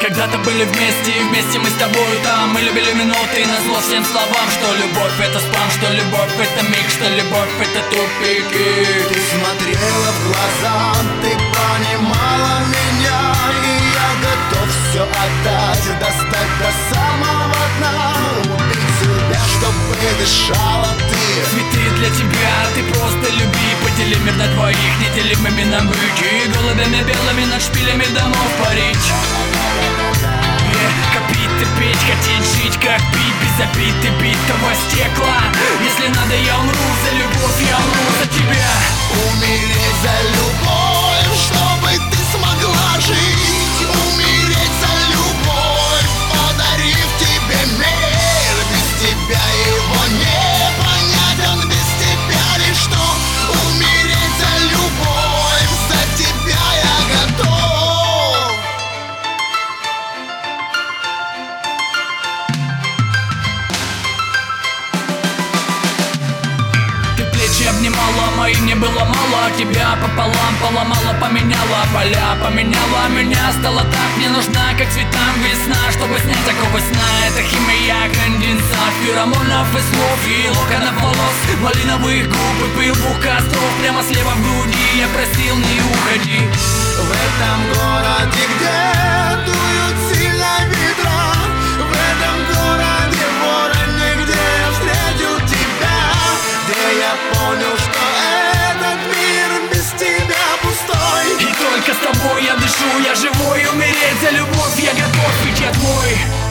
когда-то были вместе, и вместе мы с тобой там. Мы любили минуты назло всем словам, что любовь это спам, что любовь это миг, что любовь это тупики. Ты смотрела в глаза, ты понимала меня, и я готов все отдать, достать до самого дна, убить себя, чтобы дышала ты. Цветы для тебя, ты просто люби, подели мир на двоих, неделимыми на быть, и голубями белыми над шпилями домов парить. Копить и петь, хотеть жить, как пить, без обид и битого стекла. Если надо, я умру за любовь, я умру за тебя. Умереть за любовь, чтобы ты смогла жить. Умереть за любовь, подарив тебе мир. Без тебя его не понять, он без тебя лишь что. Умереть за любовь, за тебя я готов. Обнимала, моим не было мало. Тебя пополам поломала, поменяла поля, поменяла меня. Стала так не нужна, как цветам весна. Чтобы снять оковы сна, это химия, конденсат феромонов и слов, и локонов волос, малиновых губ и пыл двух костров. Прямо слева в груди я просил, не уходи. В этом городе, где дуют сильно ветра, в этом городе вороне, где я встретил тебя, где я понял, что этот мир без тебя пустой. И только с тобой я дышу, я живой. Умереть за любовь я готов, ведь я твой.